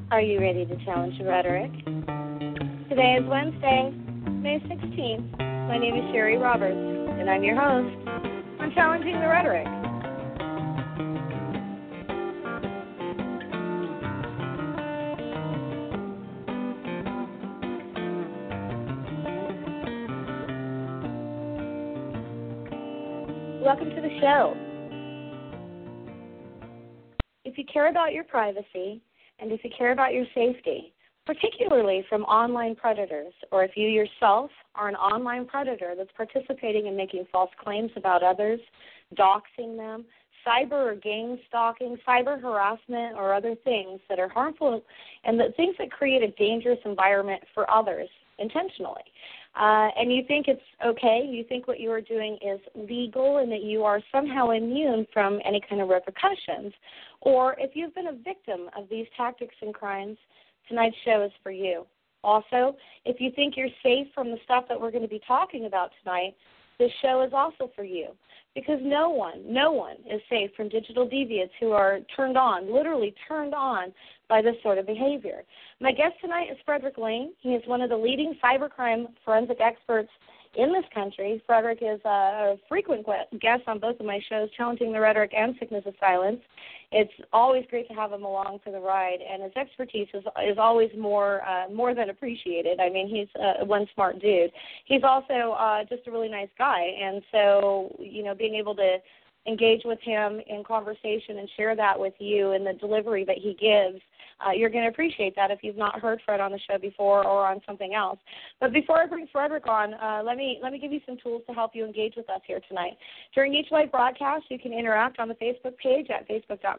Are you ready to challenge the rhetoric? Today is Wednesday, May 16th. My name is Sherry Roberts, and I'm your host on Challenging the Rhetoric. Welcome to the show. If you care about your privacy, and if you care about your safety, particularly from online predators, or if you yourself are an online predator that's participating in making false claims about others, doxing them, cyber or gang stalking, cyber harassment, or other things that are harmful and the things that create a dangerous environment for others intentionally, and you think it's okay, you think what you are doing is legal and that you are somehow immune from any kind of repercussions, or if you've been a victim of these tactics and crimes, tonight's show is for you. Also, if you think you're safe from the stuff that we're going to be talking about tonight, this show is also for you, because no one is safe from digital deviants who are literally turned on by this sort of behavior. My guest tonight is Frederick Lane. He is one of the leading cybercrime forensic experts in this country. Frederick is a frequent guest on both of my shows, Challenging the Rhetoric and Sickness of Silence. It's always great to have him along for the ride, and his expertise is always more than appreciated. I mean, he's one smart dude. He's also just a really nice guy, and so, being able to engage with him in conversation and share that with you in the delivery that he gives, you're going to appreciate that if you've not heard Fred on the show before or on something else. But before I bring Frederick on, let me give you some tools to help you engage with us here tonight. During each live broadcast, you can interact on the Facebook page at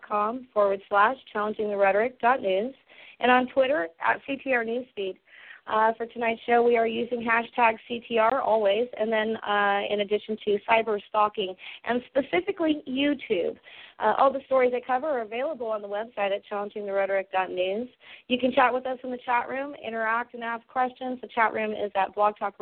facebook.com/challengingtherhetoric.news and on Twitter at CTR Newsfeed. For tonight's show, we are using hashtag CTR always, and then in addition to cyber stalking, and specifically YouTube. All the stories I cover are available on the website at challengingtherhetoric.news. You can chat with us in the chat room, interact and ask questions. The chat room is at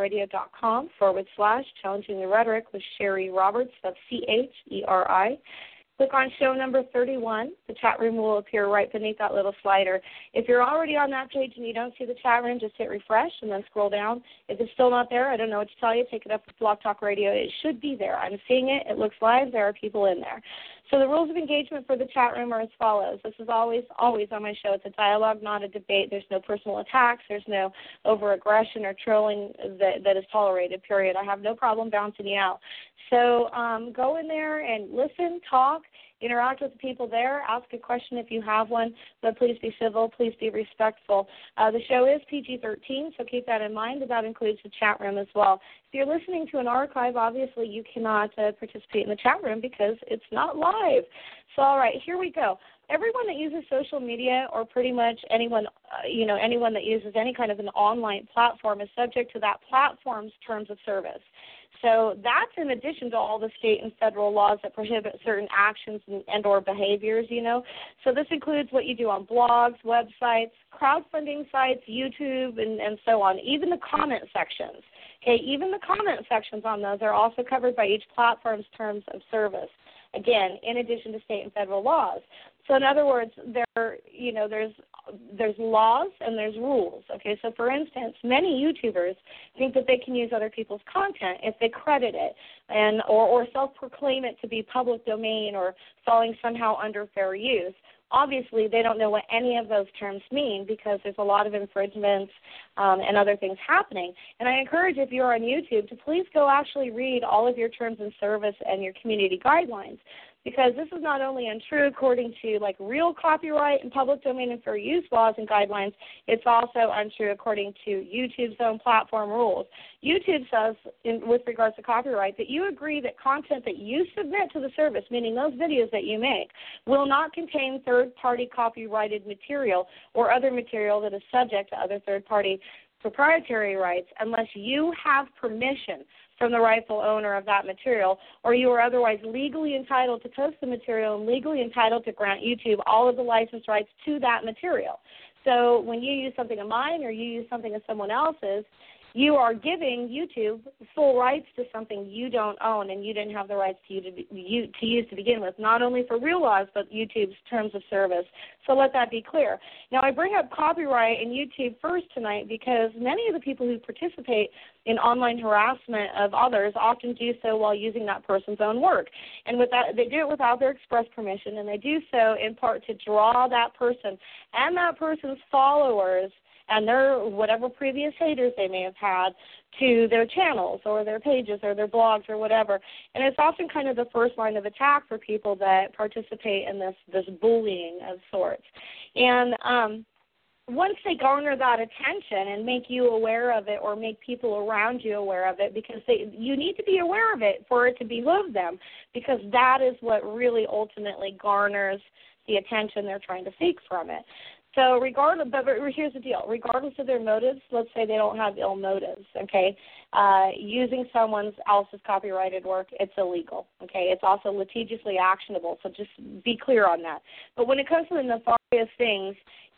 blogtalkradio.com/challengingtherhetoric with Sherry Roberts, that's CHERI. Click on show number 31. The chat room will appear right beneath that little slider. If you're already on that page and you don't see the chat room, just hit refresh and then scroll down. If it's still not there, I don't know what to tell you. Take it up with Blog Talk Radio. It should be there. I'm seeing it. It looks live. There are people in there. So the rules of engagement for the chat room are as follows. This is always on my show. It's a dialogue, not a debate. There's no personal attacks. There's no over-aggression or trolling that is tolerated, period. I have no problem bouncing you out. So go in there and listen, talk, interact with the people there, ask a question if you have one, but please be civil, please be respectful. The show is PG-13, so keep that in mind, but that includes the chat room as well. If you're listening to an archive, obviously you cannot participate in the chat room because it's not live. So, all right, here we go. Everyone that uses social media, or pretty much anyone that uses any kind of an online platform, is subject to that platform's terms of service. So that's in addition to all the state and federal laws that prohibit certain actions and or behaviors, So this includes what you do on blogs, websites, crowdfunding sites, YouTube, and so on, even the comment sections. Okay, even the comment sections on those are also covered by each platform's terms of service. Again, in addition to state and federal laws. So in other words, there's laws and there's rules. Okay, so for instance, many YouTubers think that they can use other people's content if they credit it or self-proclaim it to be public domain or falling somehow under fair use. Obviously, they don't know what any of those terms mean because there's a lot of infringements and other things happening. And I encourage, if you're on YouTube, to please go actually read all of your terms of service and your community guidelines, because this is not only untrue according to real copyright and public domain and fair use laws and guidelines, it's also untrue according to YouTube's own platform rules. YouTube says, with regards to copyright, that you agree that content that you submit to the service, meaning those videos that you make, will not contain third-party copyrighted material or other material that is subject to other third-party proprietary rights unless you have permission from the rightful owner of that material, or you are otherwise legally entitled to post the material and legally entitled to grant YouTube all of the license rights to that material. So when you use something of mine or you use something of someone else's, you are giving YouTube full rights to something you don't own and you didn't have the rights to use to begin with, not only for real laws, but YouTube's terms of service. So let that be clear. Now, I bring up copyright and YouTube first tonight because many of the people who participate in online harassment of others often do so while using that person's own work. And with that, they do it without their express permission, and they do so in part to draw that person and that person's followers and their whatever previous haters they may have had to their channels or their pages or their blogs or whatever. And it's often kind of the first line of attack for people that participate in this bullying of sorts. And once they garner that attention and make you aware of it or make people around you aware of it, because you need to be aware of it for it to behoove them, because that is what really ultimately garners the attention they're trying to seek from it. So but here's the deal. Regardless of their motives, let's say they don't have ill motives, okay, using someone else's copyrighted work, it's illegal, okay? It's also litigiously actionable, so just be clear on that. But when it comes to the nefarious things,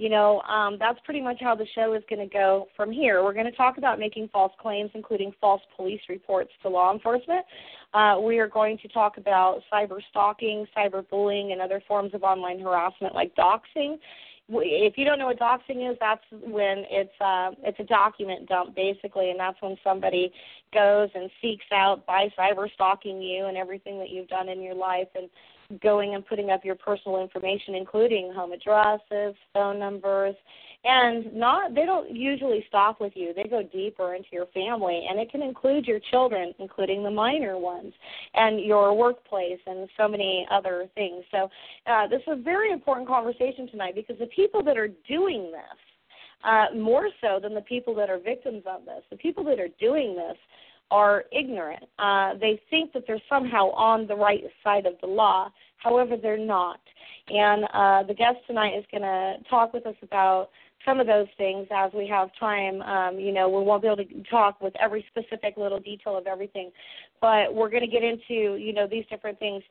that's pretty much how the show is going to go from here. We're going to talk about making false claims, including false police reports to law enforcement. We are going to talk about cyber stalking, cyber bullying, and other forms of online harassment like doxing. If you don't know what doxing is, that's when it's a document dump, basically, and that's when somebody goes and seeks out by cyber stalking you and everything that you've done in your life and going and putting up your personal information, including home addresses, phone numbers, and they don't usually stop with you. They go deeper into your family, and it can include your children, including the minor ones, and your workplace, and so many other things. So this is a very important conversation tonight, because the people that are doing this, more so than the people that are victims of this, the people that are doing this are ignorant. They think that they're somehow on the right side of the law. However, they're not. And the guest tonight is going to talk with us about some of those things as we have time. We won't be able to talk with every specific little detail of everything, but we're going to get into, these different things.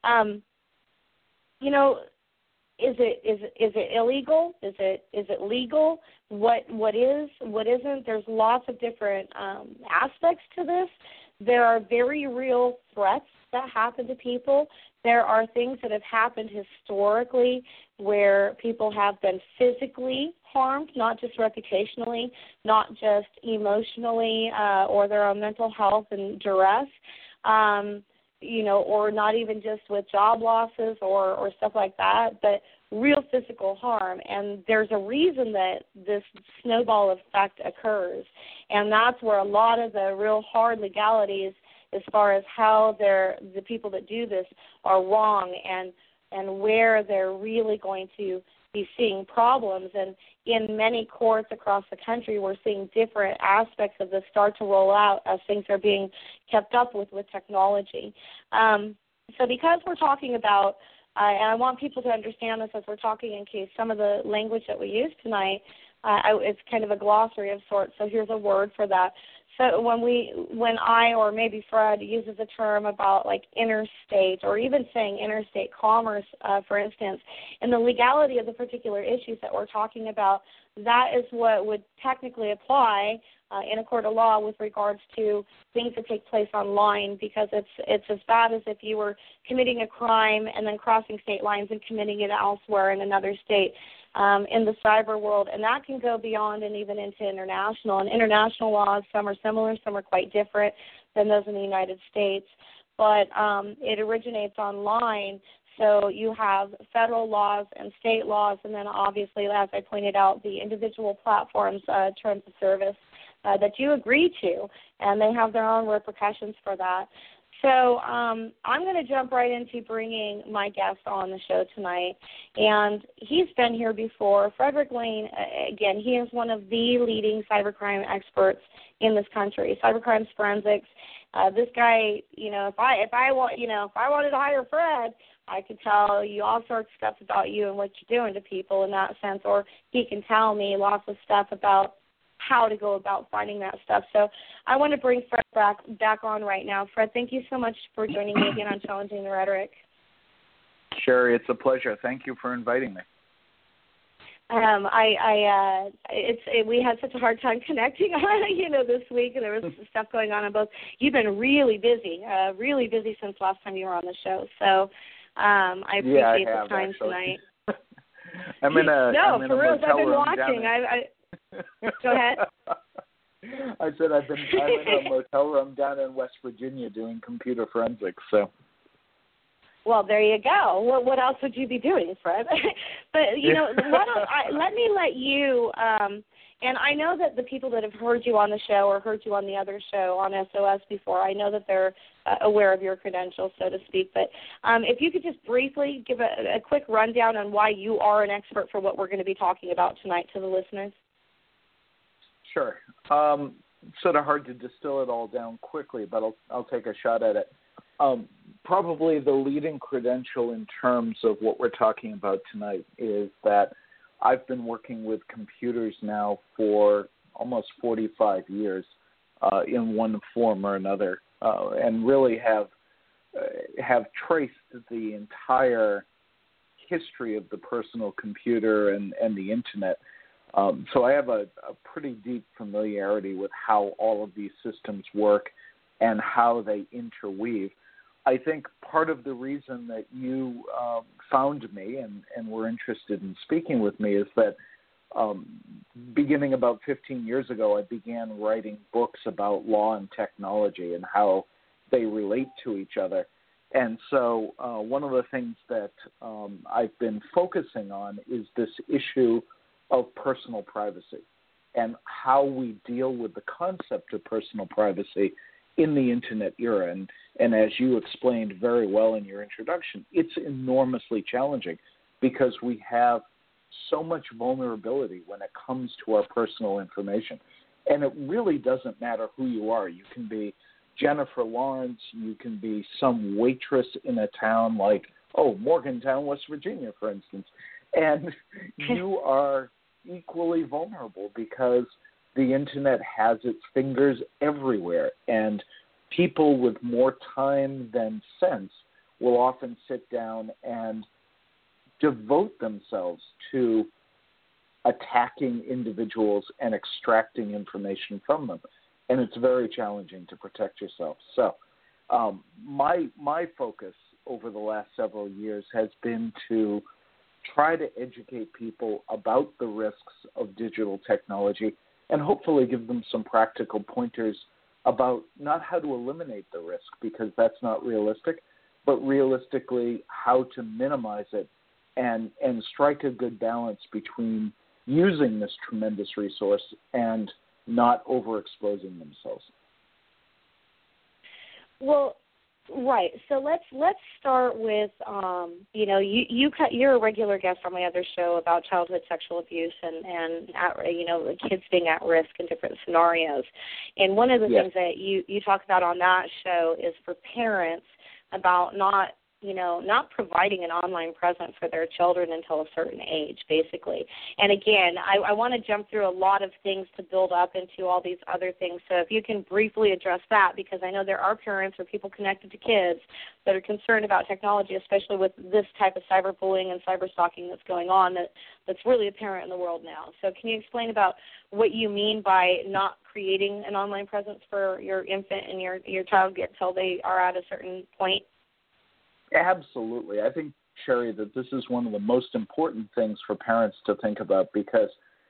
Is it illegal? Is it legal? What isn't? There's lots of different aspects to this. There are very real threats that happen to people. There are things that have happened historically where people have been physically harmed, not just reputationally, not just emotionally, or their own mental health and duress. Or not even just with job losses or stuff like that, but real physical harm. And there's a reason that this snowball effect occurs, and that's where a lot of the real hard legalities as far as how the people that do this are wrong and where they're really going to be seeing problems. And in many courts across the country, we're seeing different aspects of this start to roll out as things are being kept up with technology. So because we're talking about, and I want people to understand this as we're talking in case some of the language that we use tonight, it's kind of a glossary of sorts, so here's a word for that. So when I or maybe Fred uses a term about like interstate or even saying interstate commerce, for instance, and the legality of the particular issues that we're talking about, that is what would technically apply in a court of law with regards to things that take place online, because it's as bad as if you were committing a crime and then crossing state lines and committing it elsewhere in another state. In the cyber world, and that can go beyond and even into international. And international laws, some are similar, some are quite different than those in the United States, but it originates online. So you have federal laws and state laws, and then obviously, as I pointed out, the individual platforms' terms of service that you agree to, and they have their own repercussions for that. So I'm going to jump right into bringing my guest on the show tonight, and he's been here before. Frederick Lane, again, he is one of the leading cybercrime experts in this country, cybercrime forensics. This guy, if I wanted to hire Fred, I could tell you all sorts of stuff about you and what you're doing to people in that sense, or he can tell me lots of stuff about how to go about finding that stuff. So I want to bring Fred back on right now. Fred, thank you so much for joining me again on Challenging the Rhetoric. Sherry, it's a pleasure. Thank you for inviting me. We had such a hard time connecting, this week, and there was stuff going on both. You've been really busy since last time you were on the show. So I appreciate the time actually. tonight. I'm in a no, for real. I've been watching. Go ahead. I said I'm in a motel room down in West Virginia doing computer forensics. So. Well, there you go. What else would you be doing, Fred? But, let me let you, and I know that the people that have heard you on the show or heard you on the other show on SOS before, I know that they're aware of your credentials, so to speak. But if you could just briefly give a quick rundown on why you are an expert for what we're going to be talking about tonight to the listeners. Sure. Sort of hard to distill it all down quickly, but I'll take a shot at it. Probably the leading credential in terms of what we're talking about tonight is that I've been working with computers now for almost 45 years in one form or another, and really have traced the entire history of the personal computer and the Internet. So I have a pretty deep familiarity with how all of these systems work and how they interweave. I think part of the reason that you found me and were interested in speaking with me is that beginning about 15 years ago, I began writing books about law and technology and how they relate to each other. And so one of the things that I've been focusing on is this issue of personal privacy and how we deal with the concept of personal privacy in the Internet era. And as you explained very well in your introduction, it's enormously challenging because we have so much vulnerability when it comes to our personal information. And it really doesn't matter who you are. You can be Jennifer Lawrence. You can be some waitress in a town like, Morgantown, West Virginia, for instance. And you are equally vulnerable because the Internet has its fingers everywhere, and people with more time than sense will often sit down and devote themselves to attacking individuals and extracting information from them. And it's very challenging to protect yourself. So my focus over the last several years has been to try to educate people about the risks of digital technology and hopefully give them some practical pointers about not how to eliminate the risk, because that's not realistic, but realistically how to minimize it and strike a good balance between using this tremendous resource and not overexposing themselves. Well, right. So let's start with you're a regular guest on my other show about childhood sexual abuse and kids being at risk in different scenarios. And one of the things that you talk about on that show is for parents about not providing an online presence for their children until a certain age, basically. And again, I want to jump through a lot of things to build up into all these other things. So if you can briefly address that, because I know there are parents or people connected to kids that are concerned about technology, especially with this type of cyberbullying and cyberstalking that's going on that's really apparent in the world now. So can you explain about what you mean by not creating an online presence for your infant and your child until they are at a certain point? Absolutely. I think, Sherry, that this is one of the most important things for parents to think about, because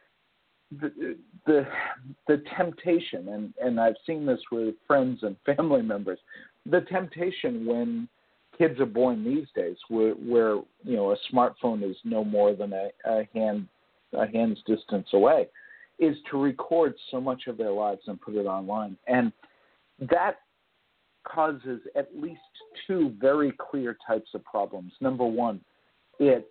the temptation, and I've seen this with friends and family members, the temptation when kids are born these days, where a smartphone is no more than a hand's distance away, is to record so much of their lives and put it online. And that causes at least two very clear types of problems. Number one, it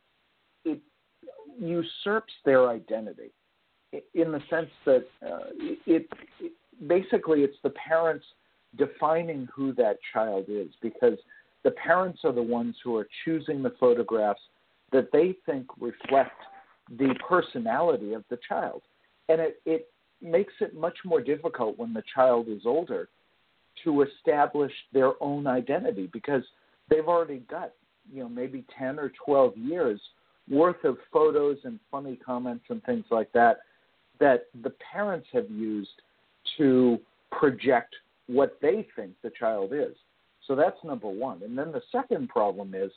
usurps their identity in the sense that basically it's the parents defining who that child is, because the parents are the ones who are choosing the photographs that they think reflect the personality of the child. And it makes it much more difficult when the child is older to establish their own identity, because they've already got, maybe 10 or 12 years worth of photos and funny comments and things like that that the parents have used to project what they think the child is. So that's number one. And then the second problem is,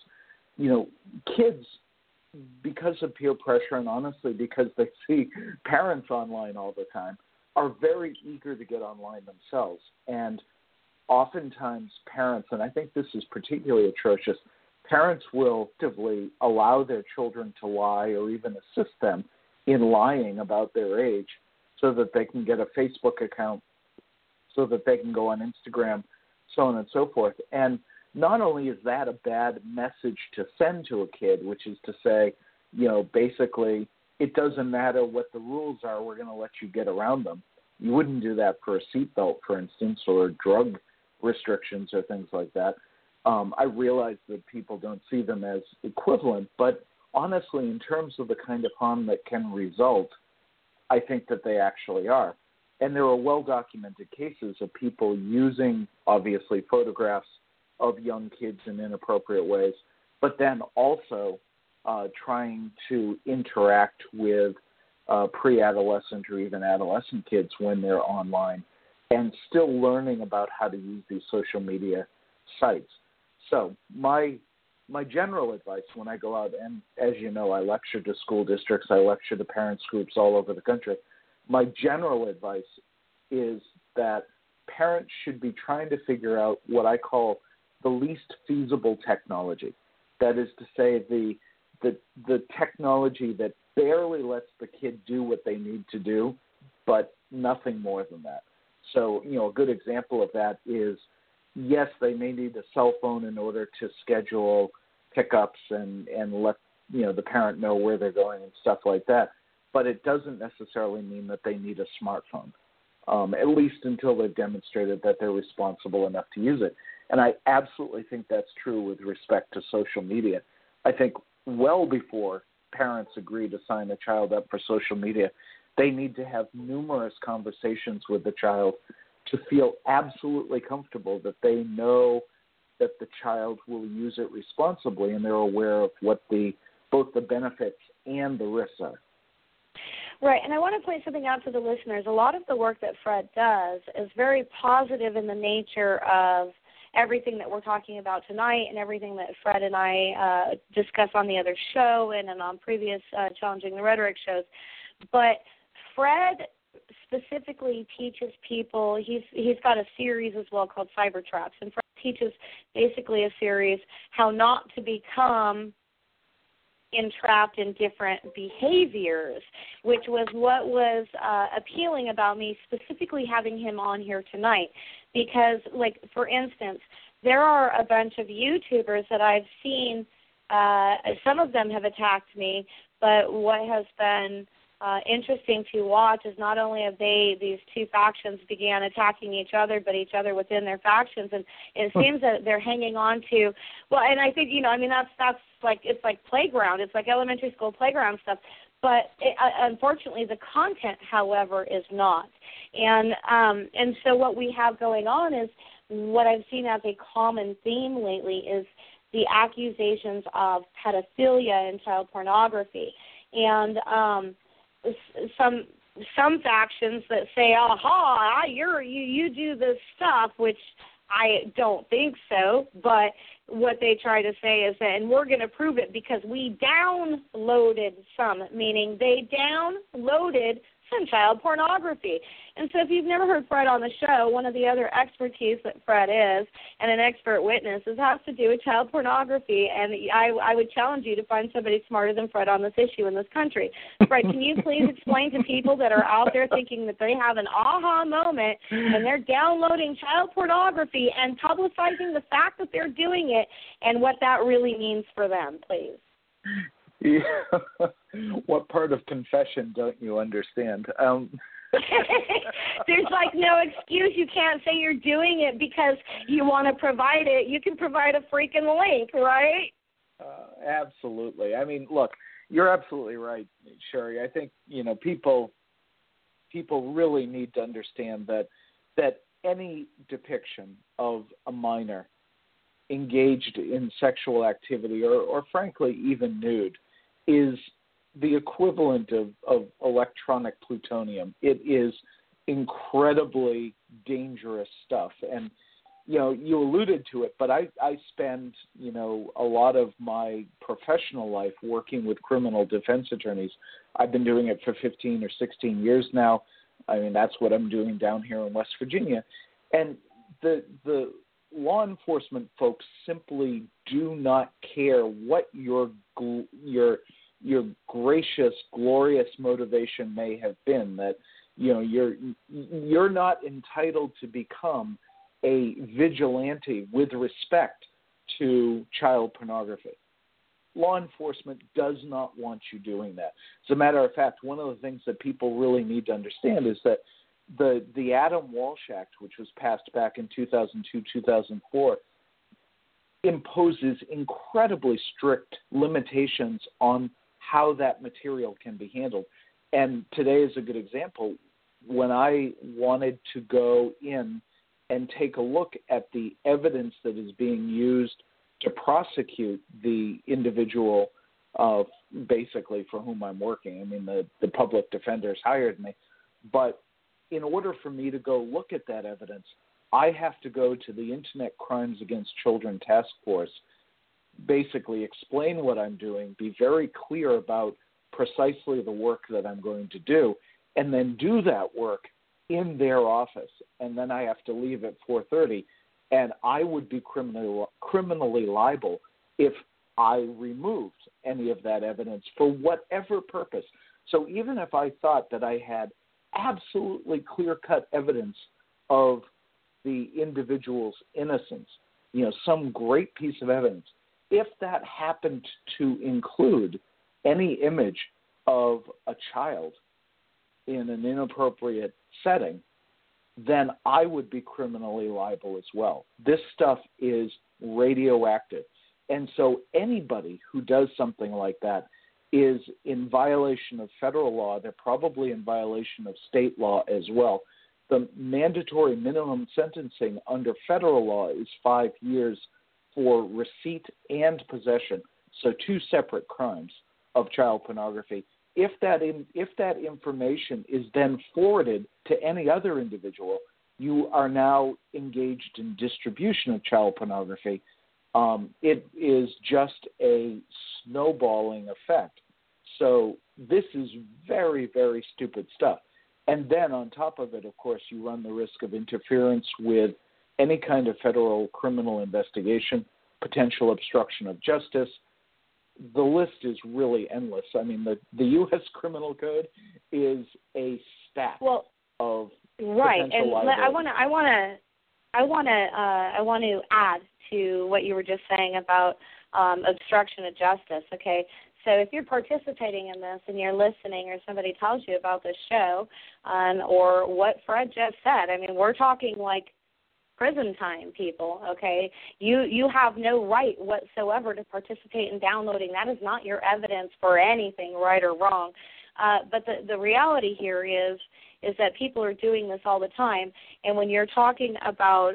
kids, because of peer pressure and honestly because they see parents online all the time, are very eager to get online themselves. And oftentimes parents, and I think this is particularly atrocious, parents will actively allow their children to lie or even assist them in lying about their age so that they can get a Facebook account, so that they can go on Instagram, so on and so forth. And not only is that a bad message to send to a kid, which is to say, basically, it doesn't matter what the rules are, we're going to let you get around them. You wouldn't do that for a seatbelt, for instance, or drug restrictions or things like that. I realize that people don't see them as equivalent, but honestly, in terms of the kind of harm that can result, I think that they actually are. And there are well-documented cases of people using, obviously, photographs of young kids in inappropriate ways, but then also trying to interact with pre-adolescent or even adolescent kids when they're online and still learning about how to use these social media sites. So my general advice when I go out, and as you know, I lecture to school districts, I lecture to parents groups all over the country. My general advice is that parents should be trying to figure out what I call the least feasible technology. That is to say, the technology that barely lets the kid do what they need to do, but nothing more than that. So, a good example of that is, yes, they may need a cell phone in order to schedule pickups and let the parent know where they're going and stuff like that. But it doesn't necessarily mean that they need a smartphone, at least until they've demonstrated that they're responsible enough to use it. And I absolutely think that's true with respect to social media. I think well before parents agree to sign a child up for social media, they need to have numerous conversations with the child to feel absolutely comfortable that they know that the child will use it responsibly and they're aware of what both the benefits and the risks are. Right, and I want to point something out to the listeners. A lot of the work that Fred does is very positive in the nature of everything that we're talking about tonight and everything that Fred and I discuss on the other show and on previous Challenging the Rhetoric shows. But Fred specifically teaches people, he's got a series as well called Cyber Traps, and Fred teaches basically a series how not to become entrapped in different behaviors, which was what was appealing about me specifically having him on here tonight. Because, like, for instance, there are a bunch of YouTubers that I've seen, some of them have attacked me, but what has been interesting to watch is not only have these two factions began attacking each other, but each other within their factions, and it seems that they're hanging on to, well, and I think, that's like, it's like playground, it's like elementary school playground stuff, but unfortunately the content, however, is not. And so what we have going on is what I've seen as a common theme lately is the accusations of pedophilia and child pornography. And some factions that say, aha, you do this stuff, which I don't think so, but what they try to say is that, and we're going to prove it because we downloaded some, meaning they downloaded some child pornography. And so if you've never heard Fred on the show, one of the other expertise that Fred is, and an expert witness, has to do with child pornography. And I would challenge you to find somebody smarter than Fred on this issue in this country. Fred, can you please explain to people that are out there thinking that they have an aha moment and they're downloading child pornography and publicizing the fact that they're doing it and what that really means for them, please? Yeah. What part of confession don't you understand? There's like no excuse. You can't say you're doing it because you want to provide it. You can provide a freaking link, right? Absolutely. I mean, look, you're absolutely right, Sherry. I think, people really need to understand that any depiction of a minor engaged in sexual activity or frankly even nude is the equivalent of electronic plutonium. It is incredibly dangerous stuff. And, you alluded to it, but I spend, a lot of my professional life working with criminal defense attorneys. I've been doing it for 15 or 16 years now. I mean, that's what I'm doing down here in West Virginia. And the law enforcement folks simply do not care what your gracious, glorious motivation may have been. That you're not entitled to become a vigilante with respect to child pornography. Law enforcement does not want you doing that. As a matter of fact, one of the things that people really need to understand is that the Adam Walsh Act, which was passed back in 2002, 2004, imposes incredibly strict limitations on how that material can be handled. And today is a good example. When I wanted to go in and take a look at the evidence that is being used to prosecute the individual, basically for whom I'm working. I mean, the public defenders hired me. But in order for me to go look at that evidence, I have to go to the Internet Crimes Against Children Task Force, basically explain what I'm doing, be very clear about precisely the work that I'm going to do, and then do that work in their office. And then I have to leave at 4:30. And I would be criminally liable if I removed any of that evidence for whatever purpose. So even if I thought that I had absolutely clear-cut evidence of the individual's innocence, some great piece of evidence, if that happened to include any image of a child in an inappropriate setting, then I would be criminally liable as well. This stuff is radioactive. And so anybody who does something like that is in violation of federal law. They're probably in violation of state law as well. The mandatory minimum sentencing under federal law is 5 years for receipt and possession, so 2 separate crimes of child pornography. If that information is then forwarded to any other individual, you are now engaged in distribution of child pornography. It is just a snowballing effect. So this is very, very stupid stuff. And then on top of it, of course, you run the risk of interference with any kind of federal criminal investigation, potential obstruction of justice. The list is really endless. I mean, the U.S. Criminal Code is a stack of right. potential And liability. I want to add to what you were just saying about obstruction of justice. Okay, so if you're participating in this and you're listening, or somebody tells you about this show, or what Fred just said, I mean, we're talking like prison time, people, okay? You have no right whatsoever to participate in downloading. That is not your evidence for anything, right or wrong. But the reality here is that people are doing this all the time. And when you're talking about,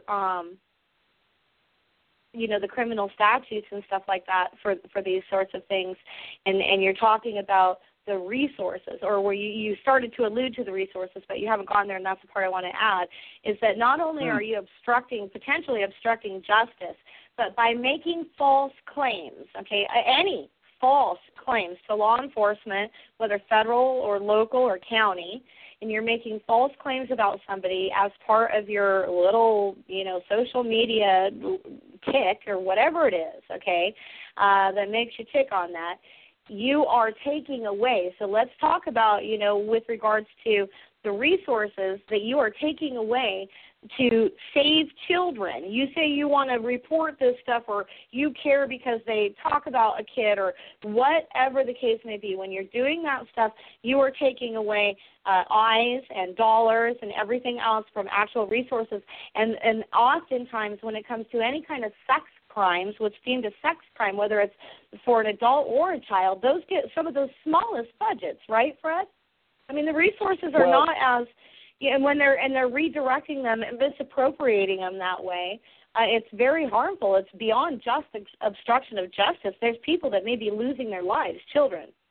the criminal statutes and stuff like that for these sorts of things, and you're talking about the resources, or where you started to allude to the resources, but you haven't gone there, and that's the part I want to add, is that not only are you potentially obstructing justice, but by making false claims, okay, any false claims to law enforcement, whether federal or local or county, and you're making false claims about somebody as part of your little, social media tick or whatever it is, okay, that makes you tick on that, you are taking away. So let's talk about, with regards to the resources that you are taking away to save children. You say you want to report this stuff, or you care because they talk about a kid, or whatever the case may be. When you're doing that stuff, you are taking away eyes and dollars and everything else from actual resources. And oftentimes when it comes to any kind of sex crimes, what's deemed a sex crime, whether it's for an adult or a child, those get some of those smallest budgets, right, Fred? I mean, the resources are not as, and when they're redirecting them and misappropriating them that way, it's very harmful. It's beyond just obstruction of justice. There's people that may be losing their lives, children,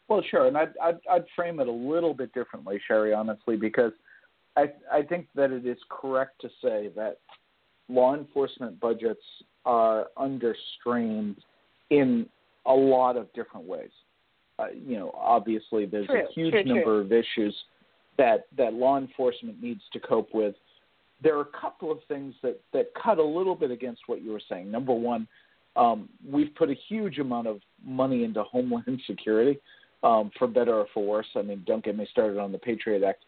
Well, sure, and I'd frame it a little bit differently, Sherry, honestly, because I think that it is correct to say that law enforcement budgets are under strain in a lot of different ways. Obviously, there's a huge number of issues that law enforcement needs to cope with. There are a couple of things that cut a little bit against what you were saying. Number one, we've put a huge amount of money into Homeland Security, for better or for worse. I mean, don't get me started on the Patriot Act.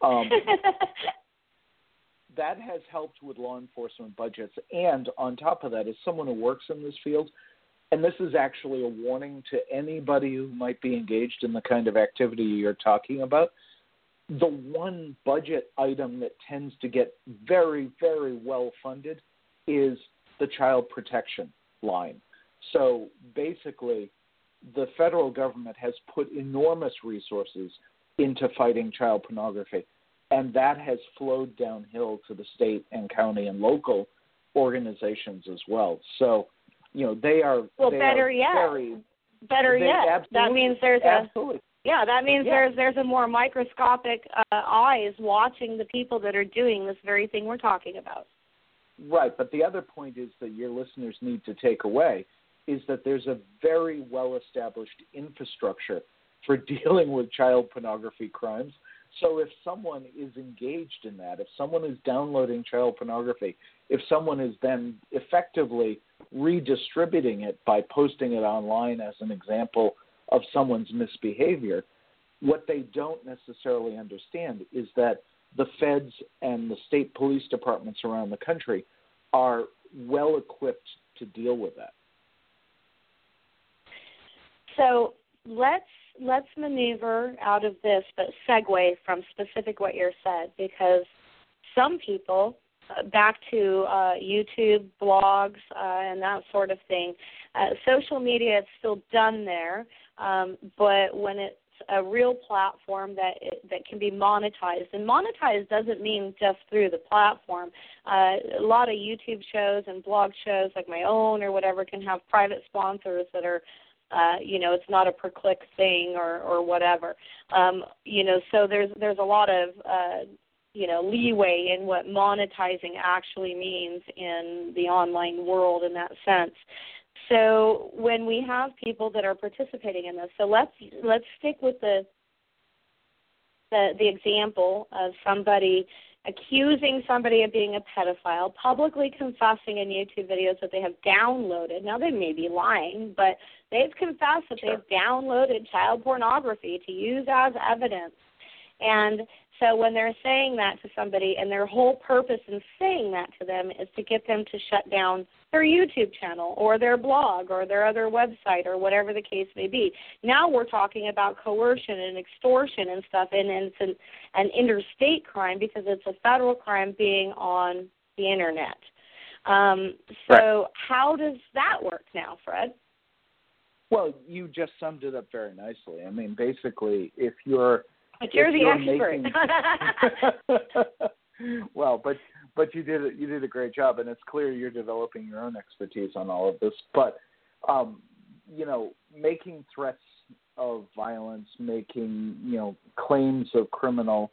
That has helped with law enforcement budgets. And on top of that, as someone who works in this field, and this is actually a warning to anybody who might be engaged in the kind of activity you're talking about, the one budget item that tends to get very, very well funded is the child protection line. So basically, the federal government has put enormous resources into fighting child pornography, and that has flowed downhill to the state and county and local organizations as well. So, they are better yet. That means there's there's a more microscopic eyes watching the people that are doing this very thing we're talking about. Right, but the other point is that your listeners need to take away is that there's a very well-established infrastructure for dealing with child pornography crimes. So if someone is engaged in that, if someone is downloading child pornography, if someone is then effectively redistributing it by posting it online as an example of someone's misbehavior, what they don't necessarily understand is that the feds and the state police departments around the country are well equipped to deal with that. So let's maneuver out of this, but segue from specific what you said, because some people, back to YouTube, blogs, and that sort of thing, social media is still done there, but when it's a real platform that can be monetized, and monetized doesn't mean just through the platform. A lot of YouTube shows and blog shows like my own or whatever can have private sponsors that are it's not a per-click thing or whatever. So there's a lot of, leeway in what monetizing actually means in the online world in that sense. So when we have people that are participating in this, so let's stick with the example of somebody accusing somebody of being a pedophile, publicly confessing in YouTube videos that they have downloaded. Now, they may be lying, but they've confessed that they've downloaded child pornography to use as evidence. And so when they're saying that to somebody, and their whole purpose in saying that to them is to get them to shut down their YouTube channel or their blog or their other website or whatever the case may be. Now we're talking about coercion and extortion and stuff, and it's an interstate crime because it's a federal crime being on the Internet. So how does that work now, Fred? Well, you just summed it up very nicely. I mean, basically, if you're... But you're the expert. Well, but you did a great job, and it's clear you're developing your own expertise on all of this. But making threats of violence, making claims of criminal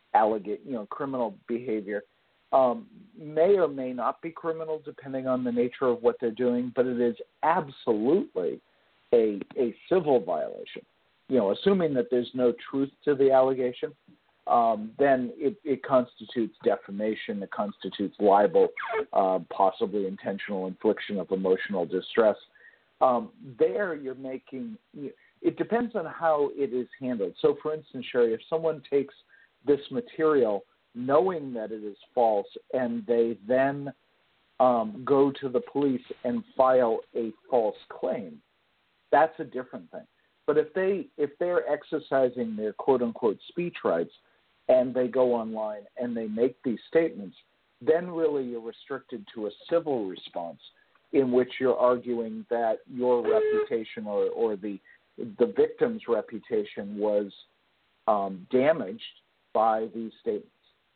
behavior may or may not be criminal depending on the nature of what they're doing. But it is absolutely a civil violation. Assuming that there's no truth to the allegation, then it constitutes defamation, it constitutes libel, possibly intentional infliction of emotional distress. There you're making – it depends on how it is handled. So, for instance, Sherry, if someone takes this material knowing that it is false and they then go to the police and file a false claim, that's a different thing. But if they're exercising their quote-unquote speech rights and they go online and they make these statements, then really you're restricted to a civil response in which you're arguing that your reputation or the victim's reputation was damaged by these statements.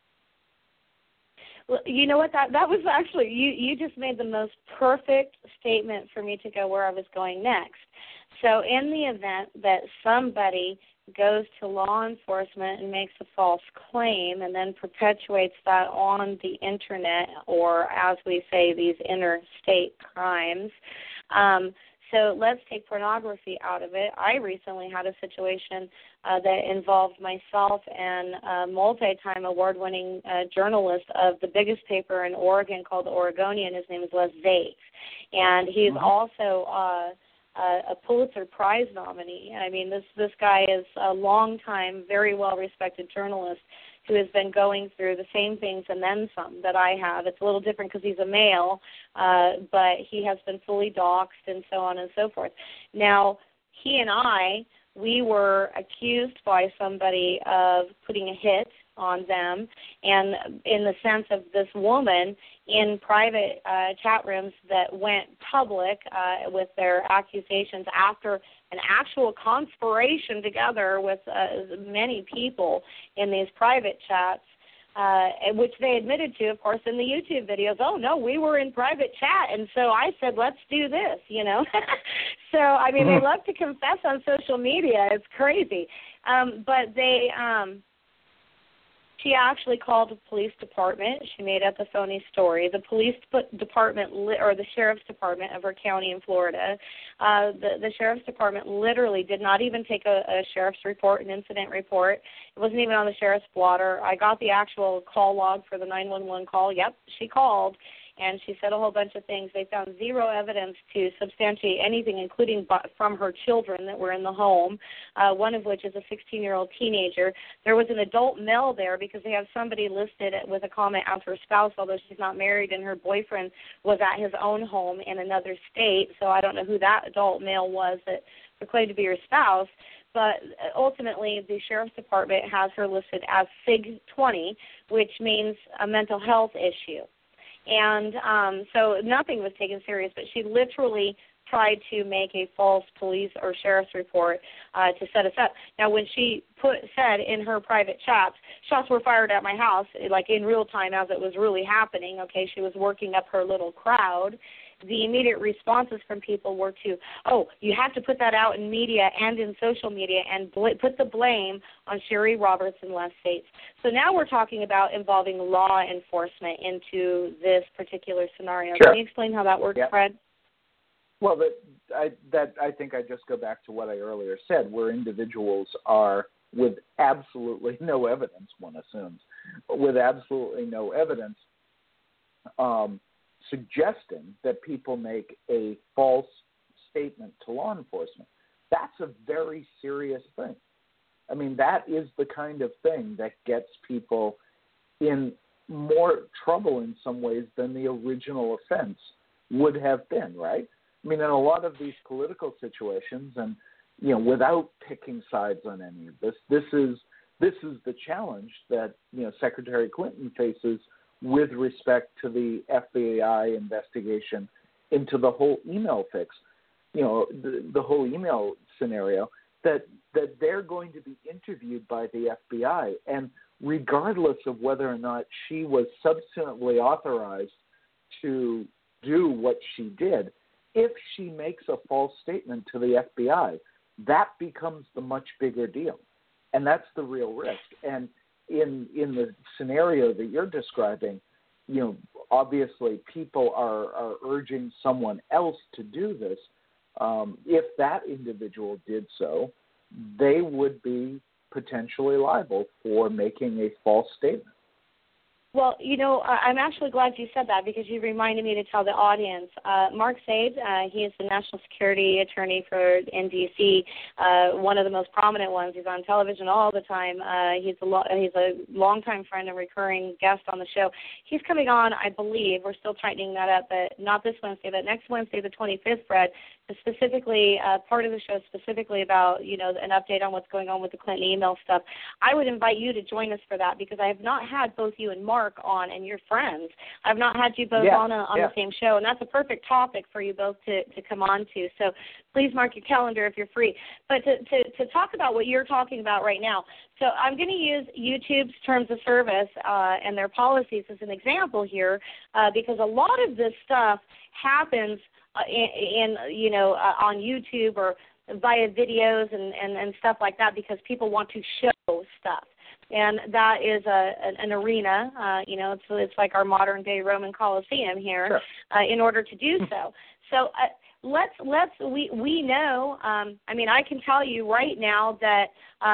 Well, you know what? That was actually, you just made the most perfect statement for me to go where I was going next. So in the event that somebody goes to law enforcement and makes a false claim and then perpetuates that on the Internet, or as we say, these interstate crimes, so let's take pornography out of it. I recently had a situation that involved myself and a multi-time award-winning journalist of the biggest paper in Oregon called The Oregonian. His name is Les Zaitz, and he's also a Pulitzer Prize nominee. I mean, this guy is a long-time, very well-respected journalist who has been going through the same things and then some that I have. It's a little different because he's a male, but he has been fully doxxed and so on and so forth. Now, he and we were accused by somebody of putting a hit on them, and in the sense of this woman in private chat rooms that went public with their accusations after an actual conspiration together with many people in these private chats, which they admitted to, of course, in the YouTube videos. Oh, no, we were in private chat, and so I said, let's do this, you know. So, I mean, they love to confess on social media. It's crazy. But they... She actually called the police department. She made up a phony story. The police department, or the sheriff's department of her county in Florida, the sheriff's department literally did not even take a sheriff's report, an incident report. It wasn't even on the sheriff's blotter. I got the actual call log for the 911 call. Yep, she called, and she said a whole bunch of things. They found zero evidence to substantiate anything, including from her children that were in the home, one of which is a 16-year-old teenager. There was an adult male there because they have somebody listed with a comment as her spouse, although she's not married, and her boyfriend was at his own home in another state, so I don't know who that adult male was that proclaimed to be her spouse. But ultimately, the sheriff's department has her listed as SIG-20, which means a mental health issue. And so nothing was taken serious, but she literally tried to make a false police or sheriff's report to set us up. Now, when she said in her private chats, shots were fired at my house, like in real time as it was really happening, okay, she was working up her little crowd, the immediate responses from people were to, oh, you have to put that out in media and in social media and put the blame on Sherry Roberts and Les Zaitz. So now we're talking about involving law enforcement into this particular scenario. Sure. Can you explain how that works, Fred? Well, I think I just go back to what I earlier said, where individuals are, with absolutely no evidence, one assumes, but with absolutely no evidence, suggesting that people make a false statement to law enforcement. That's a very serious thing. I mean, that is the kind of thing that gets people in more trouble in some ways than the original offense would have been, right? I mean, in a lot of these political situations, and, you know, without picking sides on any of this, this is the challenge that, you know, Secretary Clinton faces with respect to the FBI investigation into the whole email fix, you know, the whole email scenario, that they're going to be interviewed by the FBI. And regardless of whether or not she was substantively authorized to do what she did, if she makes a false statement to the FBI, that becomes the much bigger deal. And that's the real risk. And in the scenario that you're describing, you know, obviously people are urging someone else to do this. If that individual did so, they would be potentially liable for making a false statement. Well, you know, I'm actually glad you said that because you reminded me to tell the audience. Mark Zaid, he is the national security attorney for NDC, one of the most prominent ones. He's on television all the time. He's a longtime friend and recurring guest on the show. He's coming on, I believe, we're still tightening that up, but not this Wednesday, but next Wednesday, the 25th, Fred, specifically, part of the show specifically about, you know, an update on what's going on with the Clinton email stuff. I would invite you to join us for that because I have not had both you and Mark on and your friends. I've not had you both on the same show, and that's a perfect topic for you both to come on to. So please mark your calendar if you're free. But to talk about what you're talking about right now, so I'm going to use YouTube's terms of service and their policies as an example here because a lot of this stuff happens in you know, on YouTube or via videos and stuff like that because people want to show stuff. And that is an arena, it's like our modern-day Roman Colosseum here, sure. In order to do so. So we know, I can tell you right now that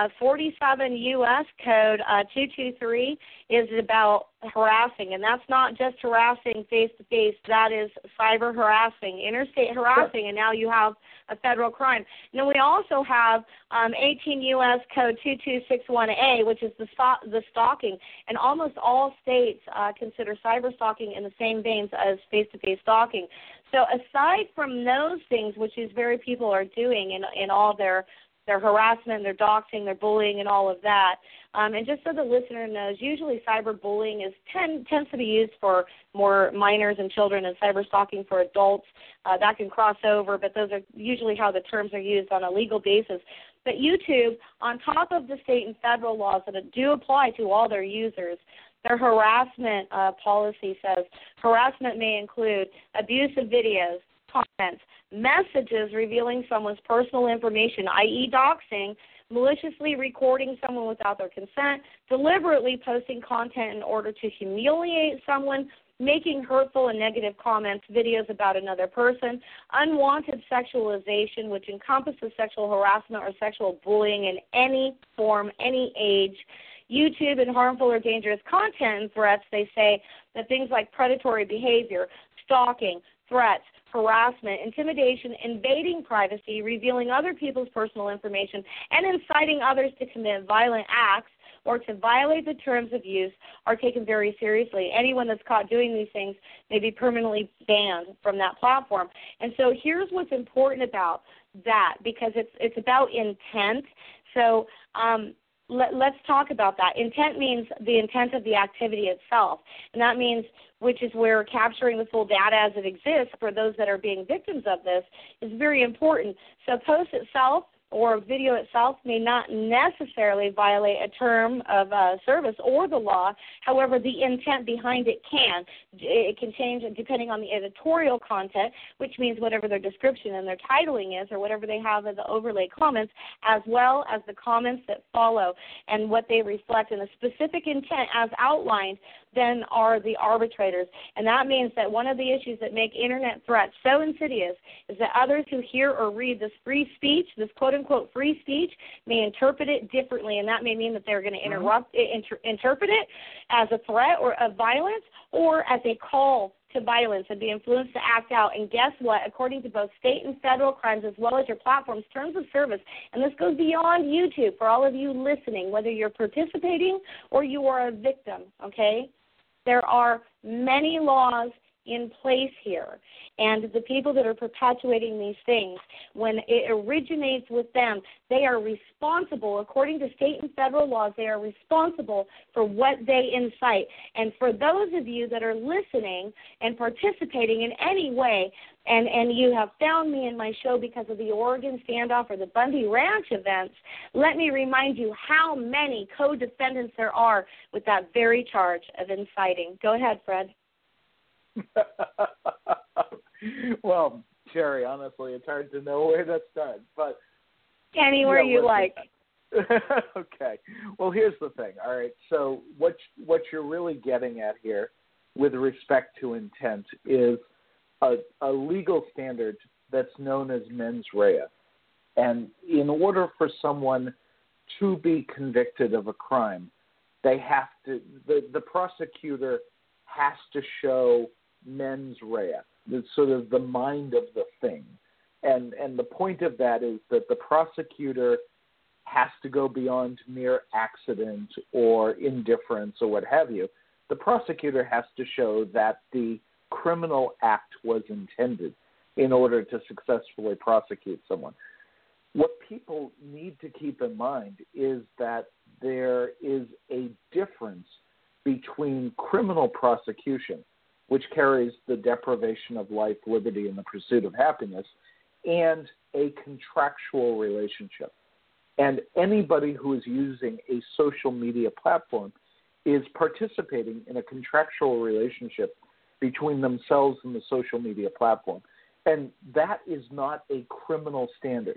47 U.S. Code 223 is about harassing, and that's not just harassing face-to-face. That is cyber harassing, interstate harassing, sure. and now you have a federal crime. And then we also have 18 U.S. Code 2261A, which is the stalking, and almost all states consider cyber stalking in the same veins as face-to-face stalking. So aside from those things, which these very people are doing in all their harassment, their doxing, their bullying, and all of that, and just so the listener knows, usually cyberbullying tends to be used for more minors and children, and cyber stalking for adults. That can cross over, but those are usually how the terms are used on a legal basis. But YouTube, on top of the state and federal laws that do apply to all their users, their harassment policy says harassment may include abusive videos, comments, messages revealing someone's personal information, i.e. doxing, maliciously recording someone without their consent, deliberately posting content in order to humiliate someone, making hurtful and negative comments, videos about another person, unwanted sexualization, which encompasses sexual harassment or sexual bullying in any form, any age, YouTube and harmful or dangerous content and threats. They say that things like predatory behavior, stalking, threats, harassment, intimidation, invading privacy, revealing other people's personal information, and inciting others to commit violent acts or to violate the terms of use are taken very seriously. Anyone that's caught doing these things may be permanently banned from that platform. And so here's what's important about that, because it's about intent. So let's talk about that. Intent means the intent of the activity itself, and that means, which is where capturing the full data as it exists for those that are being victims of this is very important. So post itself or video itself may not necessarily violate a term of service or the law. However, the intent behind it can. It can change depending on the editorial content, which means whatever their description and their titling is or whatever they have as the overlay comments, as well as the comments that follow and what they reflect. And the specific intent as outlined then are the arbitrators. And that means that one of the issues that make Internet threats so insidious is that others who hear or read this free speech, this quote-unquote free speech, may interpret it differently, and that may mean that they're going to interpret it as a threat or of violence or as a call to violence and be influenced to act out. And guess what? According to both state and federal crimes as well as your platform's terms of service, and this goes beyond YouTube for all of you listening, whether you're participating or you are a victim, okay? There are many laws in place here, and the people that are perpetuating these things, when it originates with them, they are responsible, according to state and federal laws, they are responsible for what they incite. And for those of you that are listening and participating in any way, and you have found me in my show because of the Oregon standoff or the Bundy Ranch events, let me remind you how many co-defendants there are with that very charge of inciting. Go ahead, Fred. Well, Sherry, honestly, it's hard to know where to start, but anywhere you like. Okay. Well, here's the thing. All right. So what you're really getting at here, with respect to intent, is a legal standard that's known as mens rea. And in order for someone to be convicted of a crime, they have to, the prosecutor has to show mens rea, sort of the mind of the thing. And the point of that is that the prosecutor has to go beyond mere accident or indifference or what have you. The prosecutor has to show that the criminal act was intended in order to successfully prosecute someone. What people need to keep in mind is that there is a difference between criminal prosecution, which carries the deprivation of life, liberty, and the pursuit of happiness, and a contractual relationship. And anybody who is using a social media platform is participating in a contractual relationship between themselves and the social media platform. And that is not a criminal standard.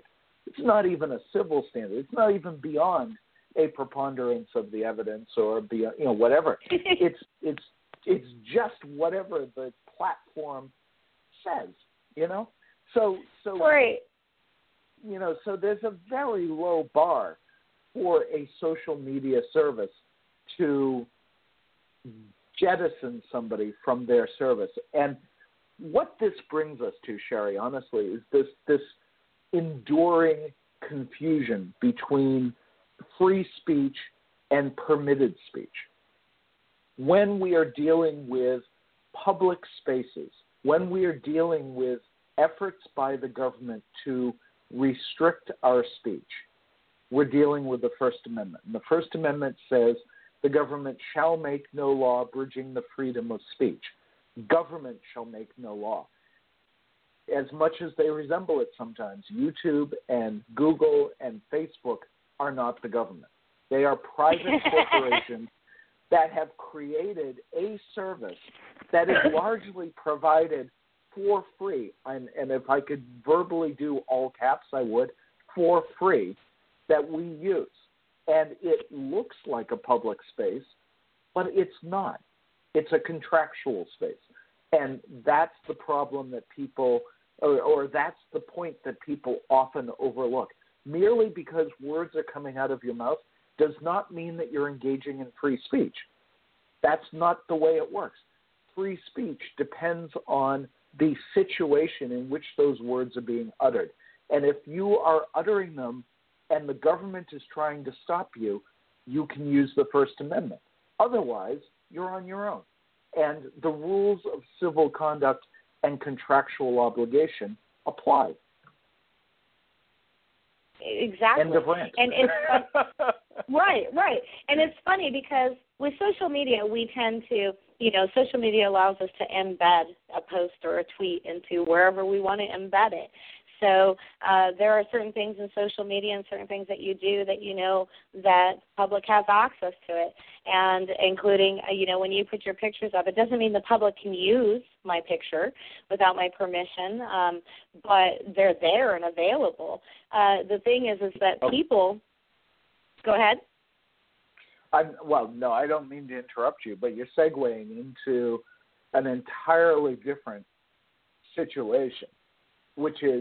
It's not even a civil standard. It's not even beyond a preponderance of the evidence or whatever. It's just whatever the platform says, So right. So there's a very low bar for a social media service to jettison somebody from their service. And what this brings us to, Sherry, honestly, is this enduring confusion between free speech and permitted speech. When we are dealing with public spaces, when we are dealing with efforts by the government to restrict our speech, we're dealing with the First Amendment. And the First Amendment says the government shall make no law abridging the freedom of speech. Government shall make no law. As much as they resemble it sometimes, YouTube and Google and Facebook are not the government. They are private corporations that have created a service that is largely provided for free. And if I could verbally do all caps, I would, for free, that we use. And it looks like a public space, but it's not. It's a contractual space. And that's the problem that people, or that's the point that people often overlook. Merely because words are coming out of your mouth does not mean that you're engaging in free speech. That's not the way it works. Free speech depends on the situation in which those words are being uttered. And if you are uttering them and the government is trying to stop you, you can use the First Amendment. Otherwise, you're on your own. And the rules of civil conduct and contractual obligation apply. Exactly. End of rant. And it's right. And it's funny because with social media, we tend to, social media allows us to embed a post or a tweet into wherever we want to embed it. So there are certain things in social media and certain things that you do that that public has access to it, and including, when you put your pictures up, it doesn't mean the public can use my picture without my permission, but they're there and available. The thing is that people – go ahead. No, I don't mean to interrupt you, but you're segueing into an entirely different situation, which is,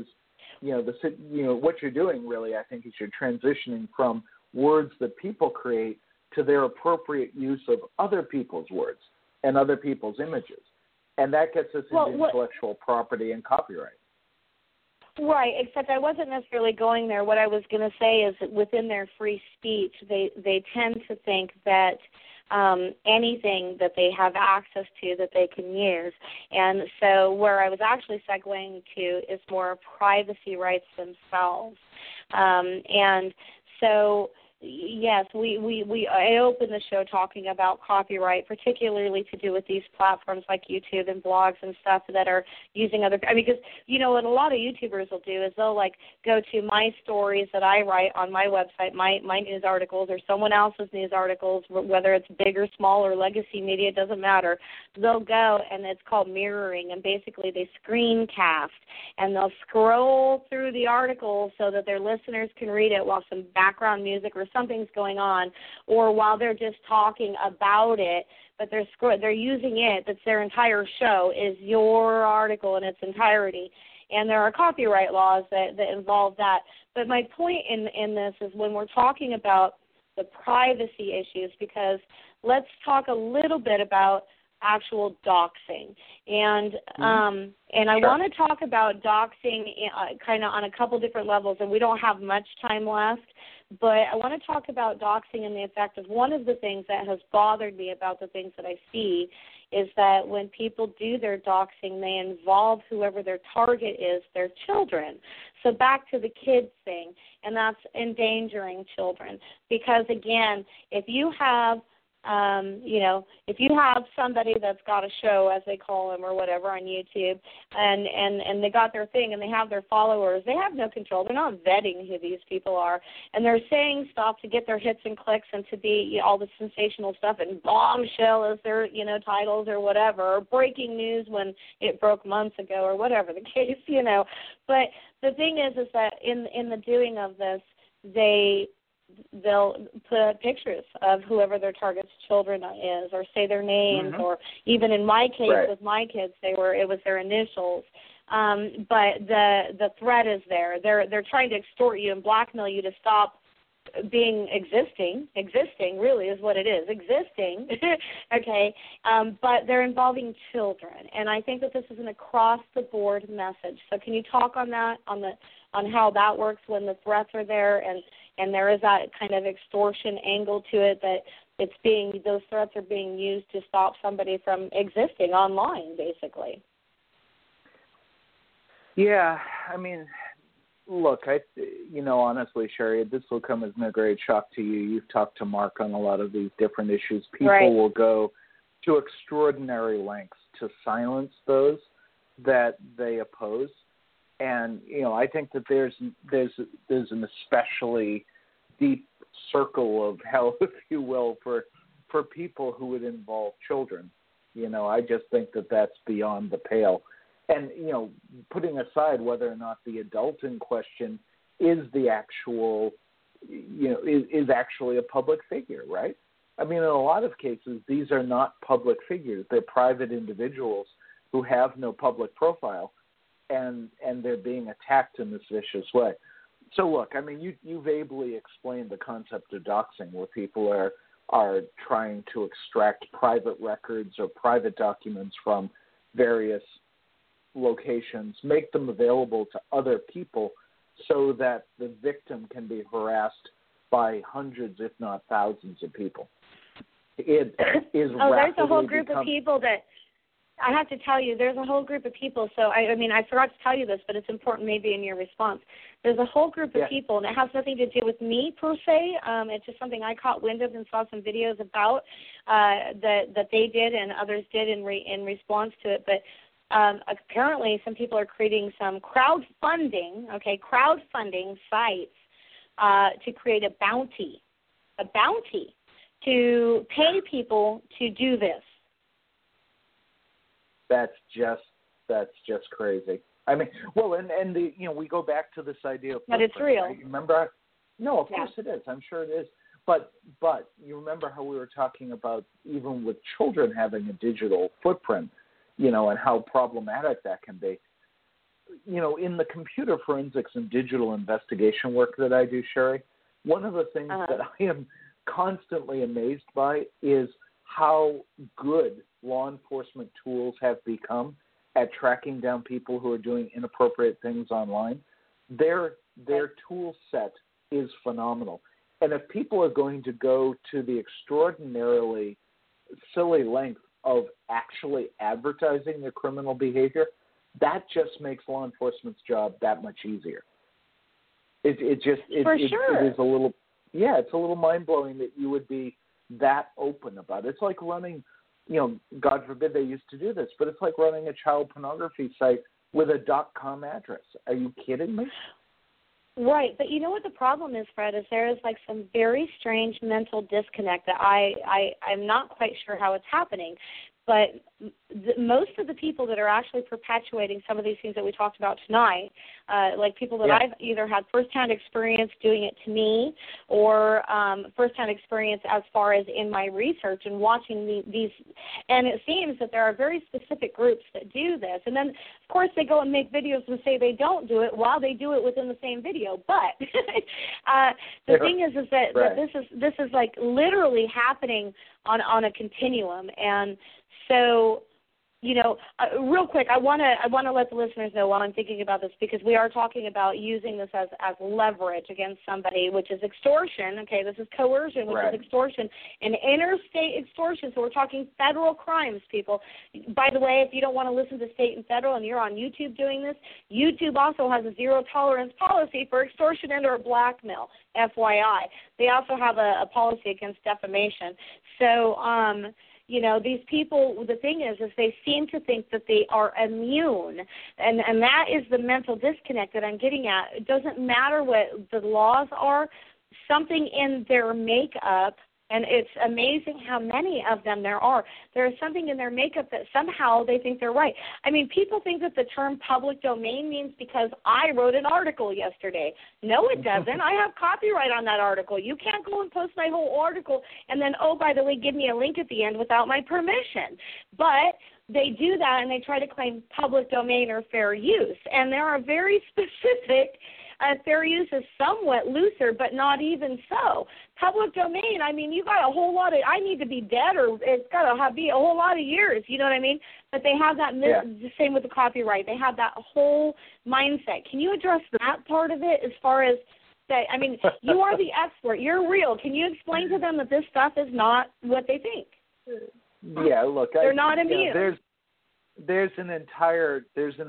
what you're doing really, I think, is you're transitioning from words that people create to their appropriate use of other people's words and other people's images. And that gets us into intellectual property and copyright. Right, except I wasn't necessarily going there. What I was going to say is that within their free speech, they tend to think that anything that they have access to that they can use. And so where I was actually segueing to is more privacy rights themselves. And so, yes, I opened the show talking about copyright, particularly to do with these platforms like YouTube and blogs and stuff that are using other. Because what a lot of YouTubers will do is they'll go to my stories that I write on my website, my news articles, or someone else's news articles, whether it's big or small or legacy media, it doesn't matter. They'll go, and it's called mirroring, and basically they screencast, and they'll scroll through the article so that their listeners can read it while some background music or something's going on, or while they're just talking about it, but they're using it. That's their entire show is your article in its entirety, and there are copyright laws that involve that. But my point in this is when we're talking about the privacy issues, because let's talk a little bit about actual doxing, and I want to talk about doxing kind of on a couple different levels, and we don't have much time left, but I want to talk about doxing and the effect of one of the things that has bothered me about the things that I see is that when people do their doxing, they involve whoever their target is, their children. So back to the kids thing, and that's endangering children, because again, if you have If you have somebody that's got a show, as they call them, or whatever on YouTube, and they got their thing and they have their followers, they have no control. They're not vetting who these people are, and they're saying stuff to get their hits and clicks and to be all the sensational stuff, and bombshell as their titles or whatever, or breaking news when it broke months ago or whatever the case, But the thing is that in the doing of this, they'll put up pictures of whoever their target's children is, or say their names, or even in my case with my kids, it was their initials. But the threat is there. They're trying to extort you and blackmail you to stop being existing really is what it is, existing. Okay, but they're involving children, and I think that this is an across the board message. So can you talk on that, on how that works when the threats are there, and there is that kind of extortion angle to it, that those threats are being used to stop somebody from existing online, basically? Yeah, I mean, look, honestly, Sherry, this will come as no great shock to you. You've talked to Mark on a lot of these different issues. People will go to extraordinary lengths to silence those that they oppose. And, I think that there's an especially deep circle of hell, if you will, for people who would involve children. I just think that that's beyond the pale. And, putting aside whether or not the adult in question is the actual, is actually a public figure, right? I mean, in a lot of cases, these are not public figures. They're private individuals who have no public profile, and they're being attacked in this vicious way. So, look, I mean, you've ably explained the concept of doxing, where people are trying to extract private records or private documents from various locations, make them available to other people so that the victim can be harassed by hundreds, if not thousands, of people. It is there's a whole group of people that I have to tell you, there's a whole group of people. So, I forgot to tell you this, but it's important maybe in your response. There's a whole group of people, and it has nothing to do with me per se. It's just something I caught wind of and saw some videos about that they did and others did in response to it. But apparently some people are creating some crowdfunding sites to create a bounty to pay people to do this. That's just crazy. I mean, well, and we go back to this idea of but it's real. Right? Remember? No, of course it is. I'm sure it is. But you remember how we were talking about even with children having a digital footprint, and how problematic that can be. In the computer forensics and digital investigation work that I do, Sherry, one of the things that I am constantly amazed by is how good law enforcement tools have become at tracking down people who are doing inappropriate things online. Their tool set is phenomenal. And if people are going to go to the extraordinarily silly length of actually advertising their criminal behavior, that just makes law enforcement's job that much easier. It is a little, it's a little mind-blowing that you would be that open about it. It's like running, God forbid they used to do this, but it's like running a child pornography site with a .com address. Are you kidding me? Right, but you know what the problem is, Fred, is there is like some very strange mental disconnect that I'm not quite sure how it's happening. But most of the people that are actually perpetuating some of these things that we talked about tonight, like people that I've either had firsthand experience doing it to me or firsthand experience as far as in my research and watching these, and it seems that there are very specific groups that do this. And then, of course, they go and make videos and say they don't do it while they do it within the same video. But the thing is that this is like literally happening on a continuum. And so, real quick, I want to let the listeners know while I'm thinking about this, because we are talking about using this as leverage against somebody, which is extortion. Okay, this is coercion, which is extortion, and interstate extortion. So we're talking federal crimes, people. By the way, if you don't want to listen to state and federal, and you're on YouTube doing this, YouTube also has a zero tolerance policy for extortion and or blackmail. FYI, they also have a policy against defamation. So, these people, the thing is they seem to think that they are immune, and that is the mental disconnect that I'm getting at. It doesn't matter what the laws are, something in their makeup, and it's amazing how many of them there are. There is something in their makeup that somehow they think they're right. I mean, people think that the term public domain means because I wrote an article yesterday. No, it doesn't. I have copyright on that article. You can't go and post my whole article and then, oh, by the way, give me a link at the end without my permission. But they do that, and they try to claim public domain or fair use. And there are very specific fair use is somewhat looser, but not even so. Public domain, I mean, you got a whole lot of, I need to be dead, or it's got to be a whole lot of years, you know what I mean? But they have that, the same with the copyright. They have that whole mindset. Can you address that part of it as far as that? I mean, you are the expert. You're real. Can you explain to them that this stuff is not what they think? Yeah, look. They're not immune. There's an entire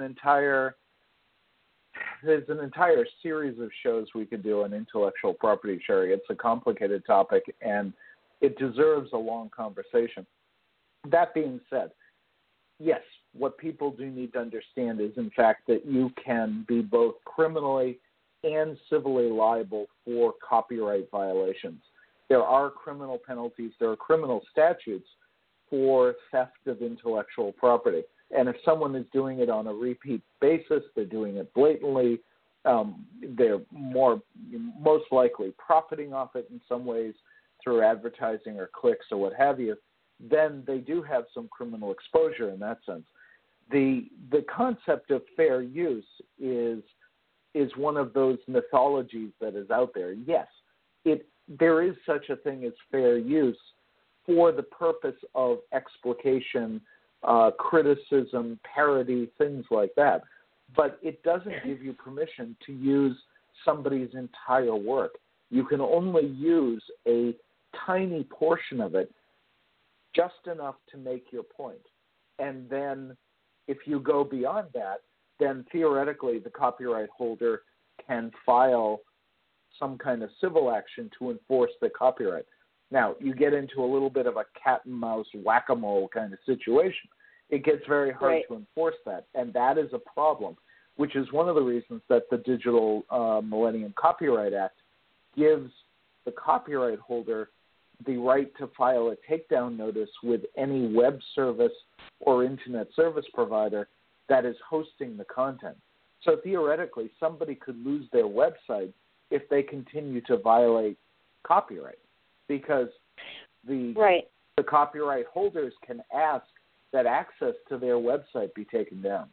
series of shows we could do on intellectual property, Sherry. It's a complicated topic, and it deserves a long conversation. That being said, yes, what people do need to understand is, in fact, that you can be both criminally and civilly liable for copyright violations. There are criminal penalties. There are criminal statutes for theft of intellectual property. And if someone is doing it on a repeat basis, they're doing it blatantly, they're most likely profiting off it in some ways through advertising or clicks or what have you, then they do have some criminal exposure in that sense. The concept of fair use is one of those mythologies that is out there. Yes, there is such a thing as fair use for the purpose of explication, criticism, parody, things like that. But it doesn't give you permission to use somebody's entire work. You can only use a tiny portion of it, just enough to make your point. And then if you go beyond that, then theoretically the copyright holder can file some kind of civil action to enforce the copyright. Now, you get into a little bit of a cat and mouse whack-a-mole kind of situation. It gets very hard to enforce that, and that is a problem, which is one of the reasons that the Digital Millennium Copyright Act gives the copyright holder the right to file a takedown notice with any web service or internet service provider that is hosting the content. So theoretically, somebody could lose their website if they continue to violate copyright, because the copyright holders can ask that access to their website be taken down.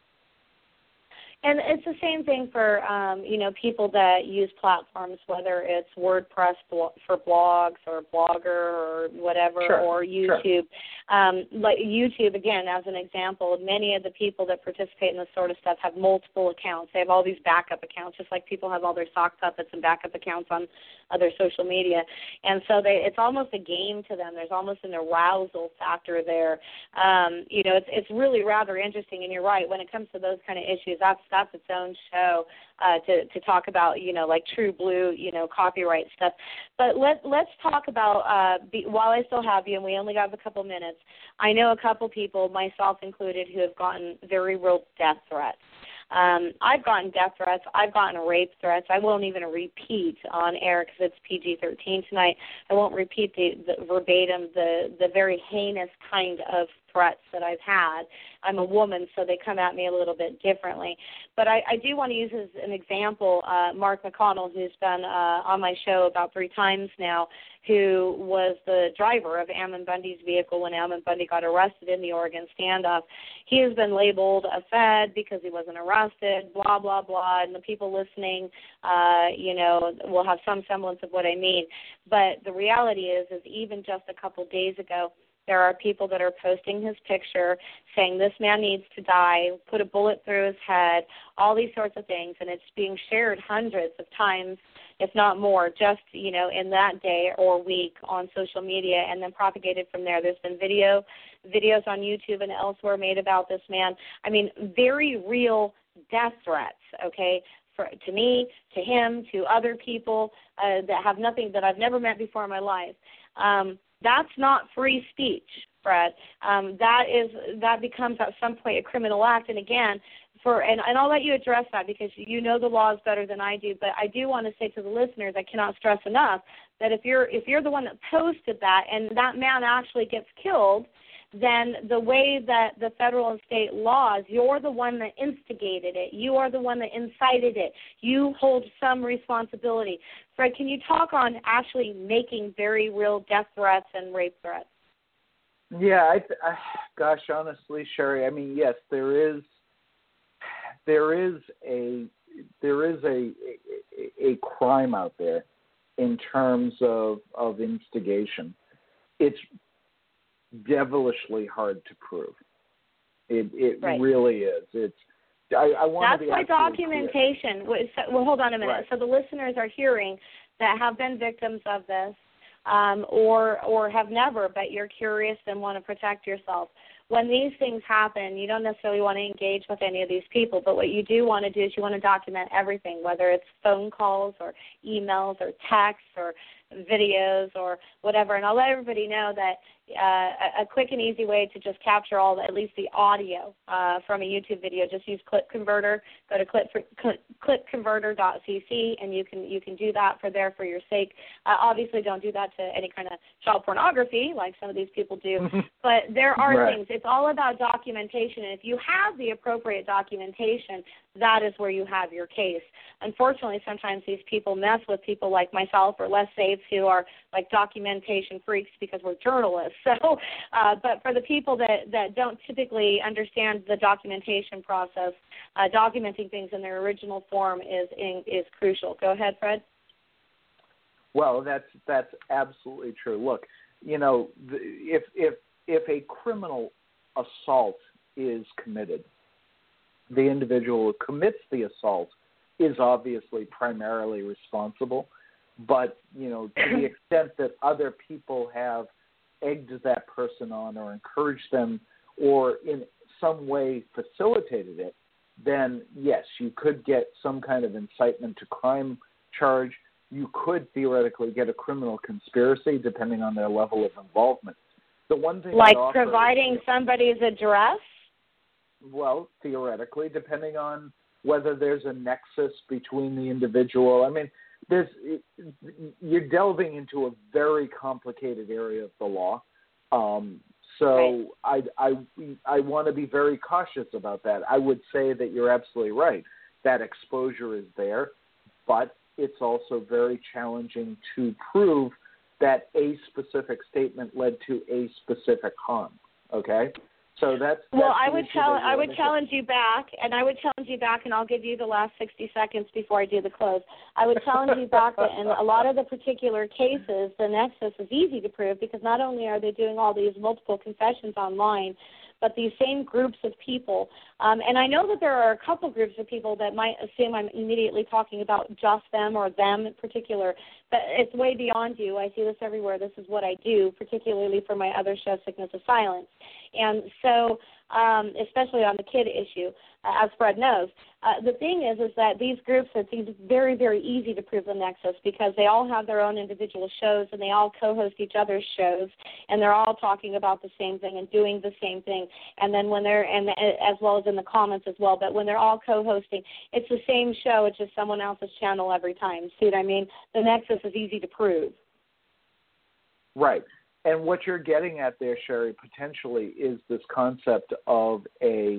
And it's the same thing for, people that use platforms, whether it's WordPress for blogs or Blogger or whatever, or YouTube. Like YouTube, again, as an example, many of the people that participate in this sort of stuff have multiple accounts. They have all these backup accounts, just like people have all their sock puppets and backup accounts on other social media. And so it's almost a game to them. There's almost an arousal factor there. It's really rather interesting. And you're right, when it comes to those kind of issues, that's its own show to talk about, like true blue, copyright stuff. But let's talk about, while I still have you, and we only have a couple minutes, I know a couple people, myself included, who have gotten very real death threats. I've gotten death threats. I've gotten rape threats. I won't even repeat on air because it's PG-13 tonight. I won't repeat the verbatim, the very heinous kind of threats that I've had. I'm a woman, so they come at me a little bit differently. But I do want to use as an example Mark McConnell, who's been on my show about 3 times now, who was the driver of Ammon Bundy's vehicle when Ammon Bundy got arrested in the Oregon standoff. He has been labeled a Fed because he wasn't arrested, blah, blah, blah, and the people listening, will have some semblance of what I mean. But the reality is even just a couple days ago, There are people that are posting his picture saying this man needs to die, put a bullet through his head, all these sorts of things, and it's being shared hundreds of times, if not more, just, in that day or week on social media and then propagated from there. There's been videos on YouTube and elsewhere made about this man. I mean, very real death threats, okay, to me, to him, to other people that have nothing, that I've never met before in my life. That's not free speech, Fred. That becomes at some point a criminal act. And again, and I'll let you address that because you know the laws better than I do. But I do want to say to the listeners, I cannot stress enough that if you're the one that posted that and that man actually gets killed, then the way that the federal and state laws, you're the one that instigated it. You are the one that incited it. You hold some responsibility. Fred, can you talk on actually making very real death threats and rape threats? Yeah, gosh, honestly, Sherry, I mean, yes, there is a crime out there in terms of instigation. It's devilishly hard to prove. It right. really is. I want That's to be why documentation. Well, hold on a minute. Right. So the listeners are hearing that have been victims of this, or have never, but you're curious and want to protect yourself. When these things happen, you don't necessarily want to engage with any of these people, but what you do want to do is you want to document everything, whether it's phone calls or emails or texts or videos or whatever. And I'll let everybody know that a quick and easy way to just capture at least the audio from a YouTube video, just use Clip Converter. Go to clipconverter.cc, and you can do that for your sake. Obviously, don't do that to any kind of child pornography like some of these people do. But there are right. things. It's all about documentation, and if you have the appropriate documentation, that is where you have your case. Unfortunately, sometimes these people mess with people like myself or Les Saves who are like documentation freaks because we're journalists. So, but for the people that don't typically understand the documentation process, documenting things in their original form is crucial. Go ahead, Fred. Well, that's absolutely true. Look, if a criminal assault is committed, the individual who commits the assault is obviously primarily responsible, but to the extent that other people have egged that person on or encouraged them or in some way facilitated it, then yes, you could get some kind of incitement to crime charge. You could theoretically get a criminal conspiracy depending on their level of involvement. The one thing like providing somebody's address? Well, theoretically, depending on whether there's a nexus between the individual. I mean, you're delving into a very complicated area of the law. So right. I want to be very cautious about that. I would say that you're absolutely right. That exposure is there, but it's also very challenging to prove that a specific statement led to a specific harm. Okay? So that's I would challenge you back, and I'll give you the last 60 seconds before I do the close. I would challenge you back that in a lot of the particular cases, the nexus is easy to prove because not only are they doing all these multiple confessions online, but these same groups of people. And I know that there are a couple groups of people that might assume I'm immediately talking about just them or them in particular, but it's way beyond you. I see this everywhere. This is what I do, particularly for my other show, Sickness of Silence. And so, especially on the kid issue, as Fred knows, the thing is that these groups, it's very, very easy to prove the nexus because they all have their own individual shows and they all co-host each other's shows and they're all talking about the same thing and doing the same thing. And then when as well as in the comments as well, but when they're all co-hosting, it's the same show, it's just someone else's channel every time. See what I mean? The nexus is easy to prove. Right. And what you're getting at there, Sherry, potentially is this concept of a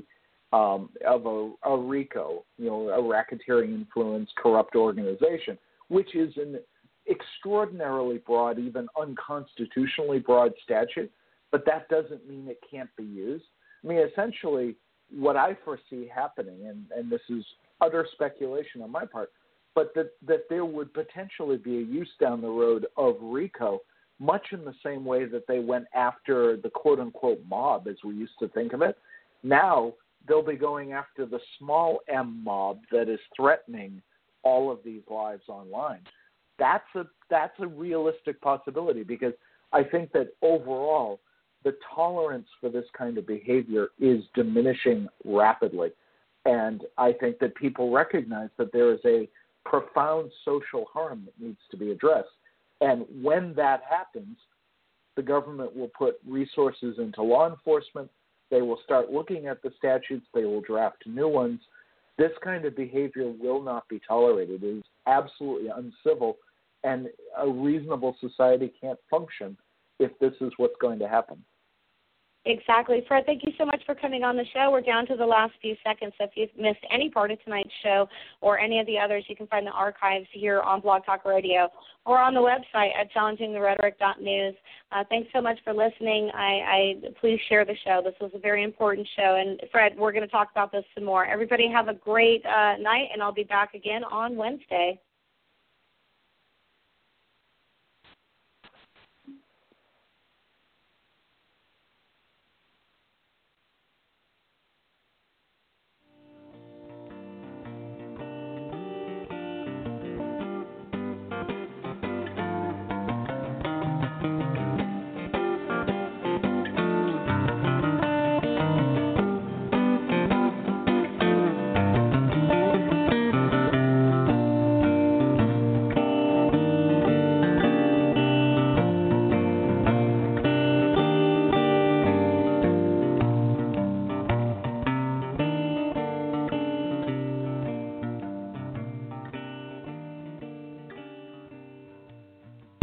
RICO, a racketeering influence corrupt organization, which is an extraordinarily broad, even unconstitutionally broad statute, but that doesn't mean it can't be used. I mean, essentially, what I foresee happening, and this is utter speculation on my part, but that there would potentially be a use down the road of RICO much in the same way that they went after the quote-unquote mob, as we used to think of it. Now they'll be going after the small m mob that is threatening all of these lives online. That's a realistic possibility, because I think that overall the tolerance for this kind of behavior is diminishing rapidly. And I think that people recognize that there is a profound social harm that needs to be addressed. And when that happens, the government will put resources into law enforcement. They will start looking at the statutes. They will draft new ones. This kind of behavior will not be tolerated. It is absolutely uncivil, and a reasonable society can't function if this is what's going to happen. Exactly. Fred, thank you so much for coming on the show. We're down to the last few seconds. So if you've missed any part of tonight's show or any of the others, you can find the archives here on Blog Talk Radio or on the website at challengingtherhetoric.news. Thanks so much for listening. Please share the show. This was a very important show. And, Fred, we're going to talk about this some more. Everybody have a great night, and I'll be back again on Wednesday.